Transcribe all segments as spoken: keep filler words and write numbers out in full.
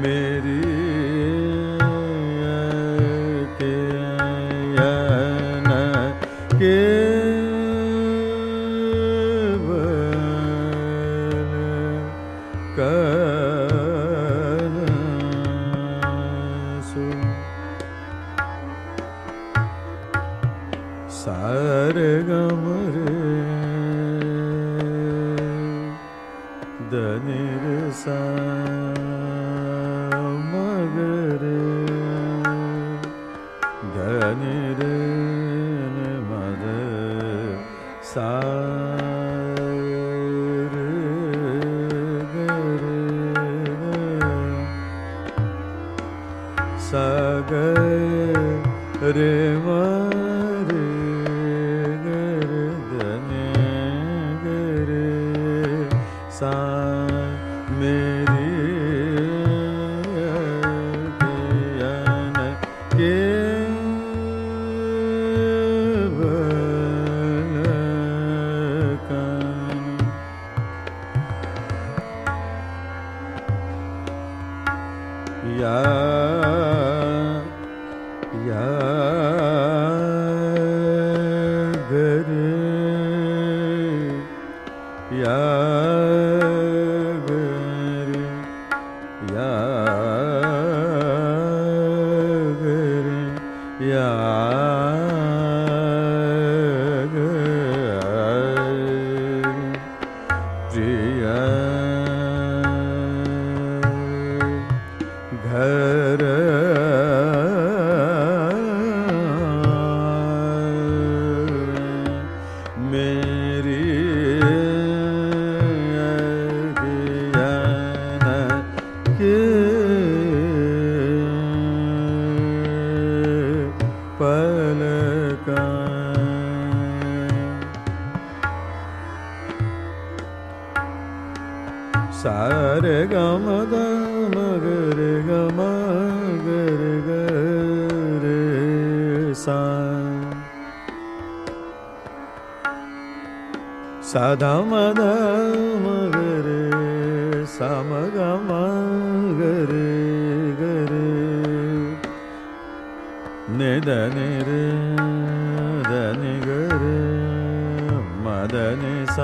मेरी के सारे गम रे धनि रे सा मगर धनि रे मद सा सा रे मारे गर धने गर सा मेरी ज्ञान के या या गरे या गरे या गरे या प्रिया घर मेरी ज्ञान के पलका सारे गम गम गर गम गर गर सा साधा मद मगर सम गम गर गर ने धनि रे धनि गर मद नि सा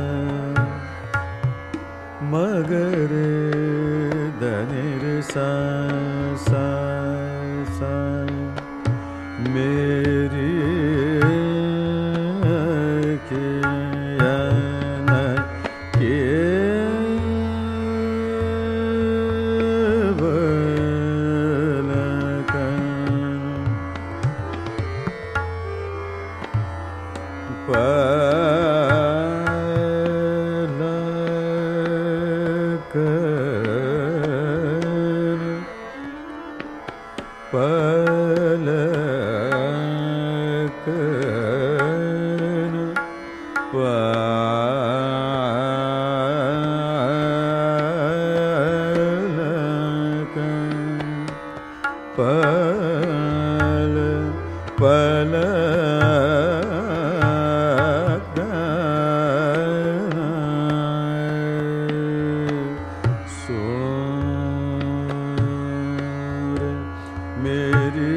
मगर धनि रे सा सा सा मेरी ज्ञान के पलक पल पल मेरी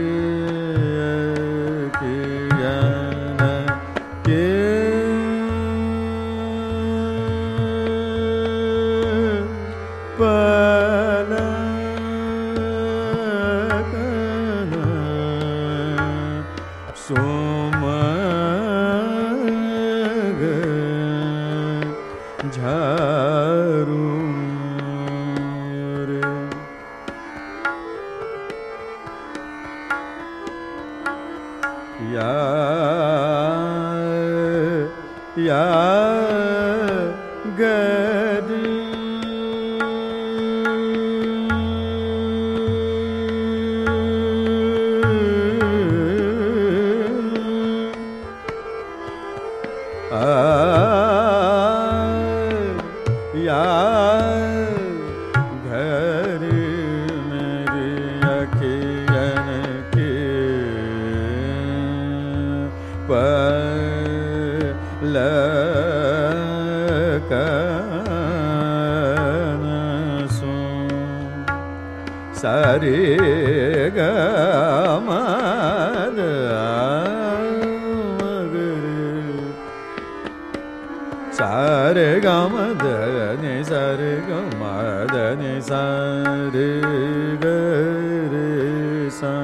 ज्ञान के पलक सोमग झारू या या गरी आ या घर मेरी अखियन के पलक sari ga ma da ma ga sari ga ma da ni sari ga ma da ni sari ga re sa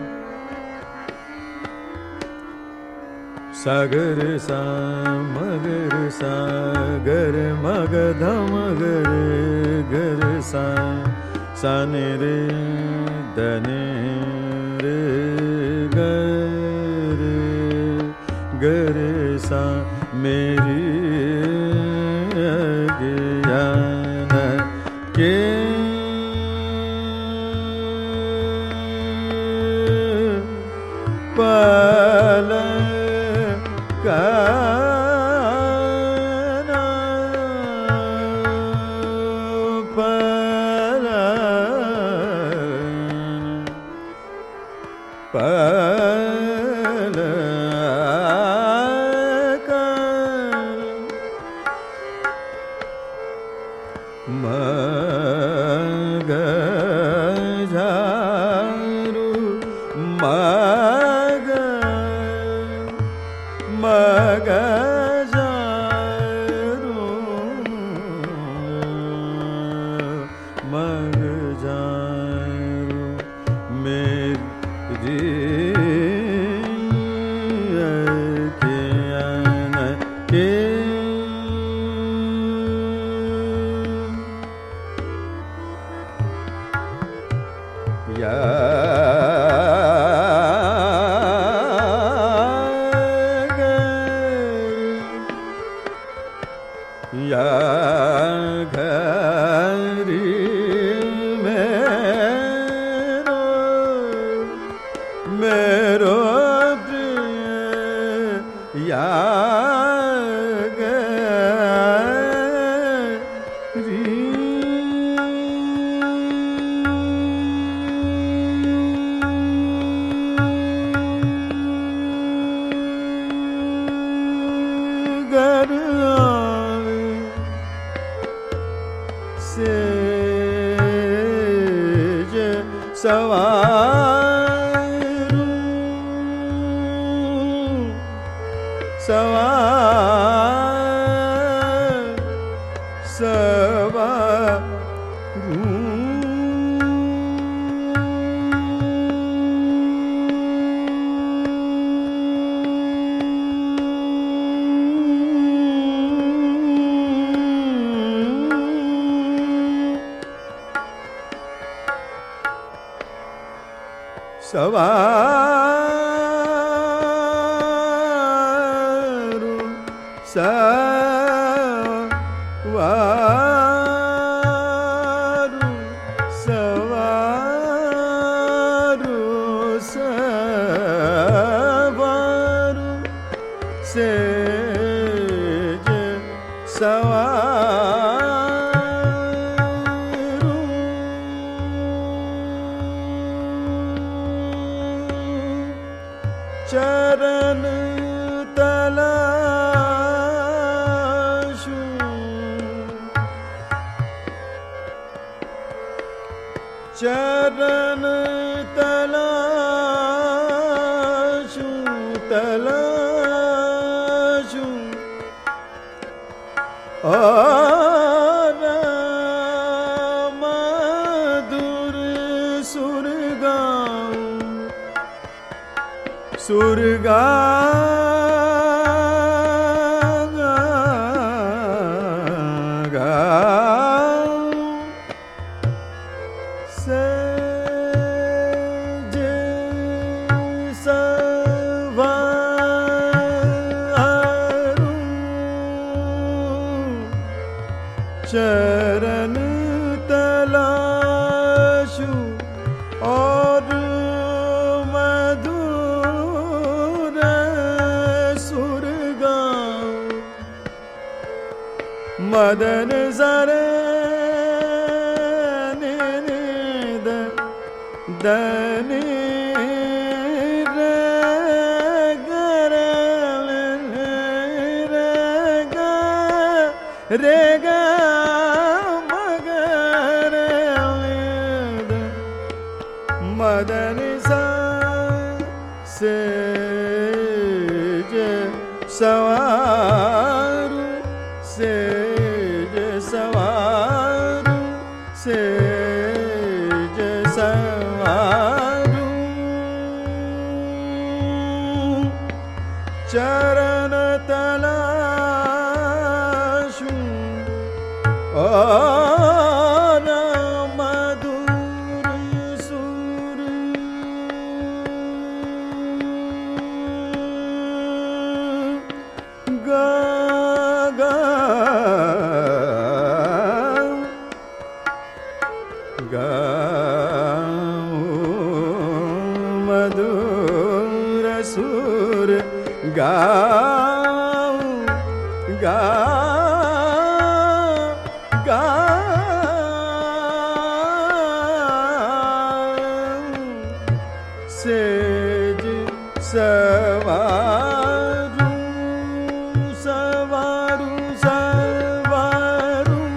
sagar sa magar sa gar mag dham gar gar sa sa ni re da ni re ga re ga re sa meri अज्ञान के पल काना पल पल मग झारू मग मग झारू मग झारू मेरी अज्ञान के या या घरी मेरो मेरो प्रिय या सेज सवारू सवार सवारू सवारू सवारू सवारू सवारू सेज सवारू चरण तलाशु चरण तलाशु तलाशु और मधुर सुर गाऊं सुरगा सेज सवारू चरण तलाशु और मदन सरे निद दनी रे गर रे ग रे ग मगर मदनि सा सेज सवारू सेज सवारू सेज सवारू चरण तलाशू और मधुर सुर गा गा गाऊं मधुर सुर गाऊं गाऊं गाऊं सेज सवारू सवारू सवारू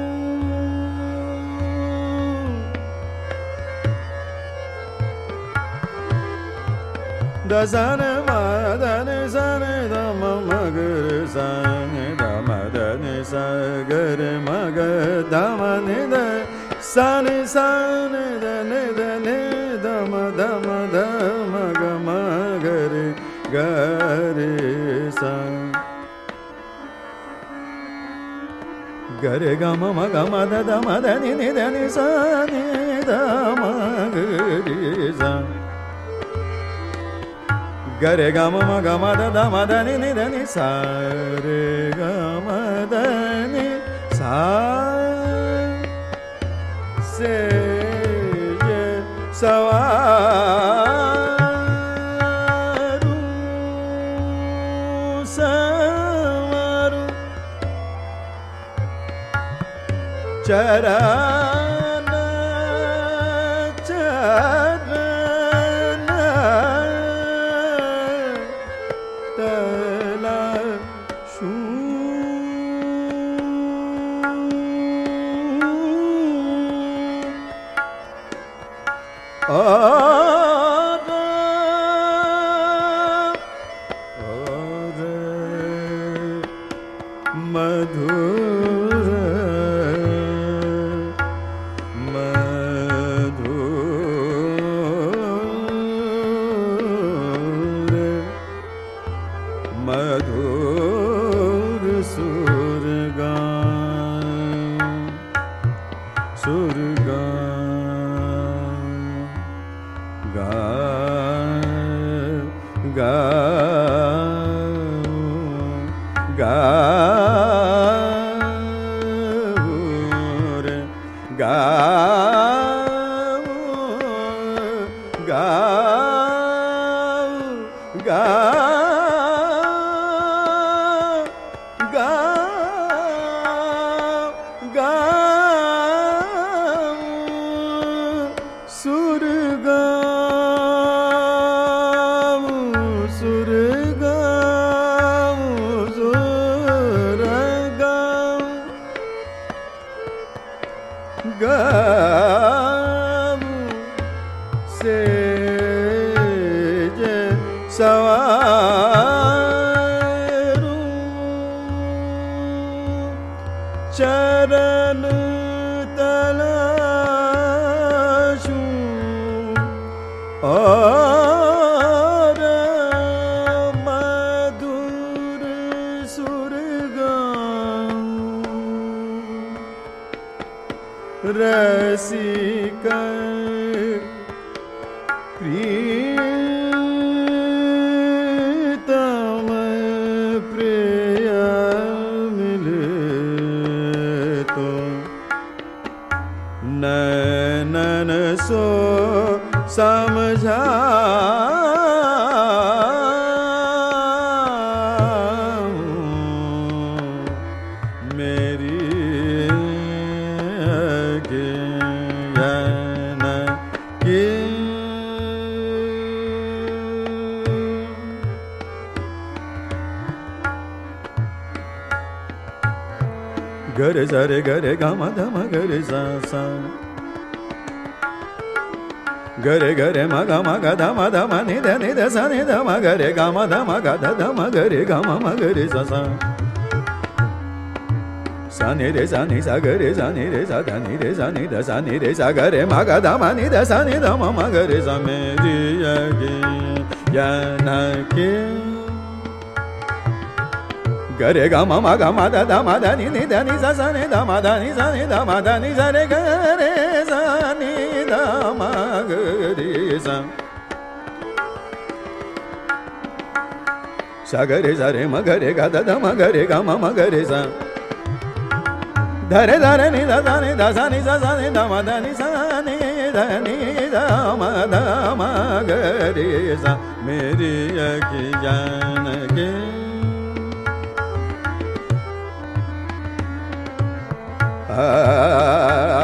दसन मदन सन दम मगर सन दम दन सगर मग दम निद सन सन दन दन दम दम दम ग मगर गर सन गर गम मग मद दम दनि नि दनि सन दम गर सन गरे गम म गम द द म द नि नि द नि सा रे ग म द नि सा से ये सवारू सवारू चरण चरण और और मधुर मधुर मधुर सुर गाऊं सुर गाऊं गाऊं गाऊं गाऊं रे गाऊं गाऊं गाऊं गाऊं गाऊं सुर गाऊं सुर गाऊं सुर गाऊं गाऊं सेज सवारू चरण तलाशू और मधुर सुर गाऊं रसिका प्रीतम प्रिय मिले तो नैनन सो समझा मेरी ज्ञान की गरे सरे गरे गम धम गरे सा सा gare gare ma ga ma ga da ma da ma ni da ni da sa ni da ma gare ga ma da ma ga da da ma gare ga ma ma gare sa sa sa ni re sa ni sa gare sa ni re sa da ni re sa ni da sa ni re sa gare ma ga da ma ni da sa ni da ma ma gare sa meri Janaki gare ga ma ma ga ma da da ma da ni ni da ni sa sa ni da ma da ni sa ni da ma da ni sa re ga re sa ni da ma ga re sa sa ga re sa re ma ga re ga da da ma ga re ga ma ma ga re sa da re da re ni da da ni da sa ni sa sa ni da ma da ni sa ni da ni da ma da ma ga re sa meri ki Janaki ah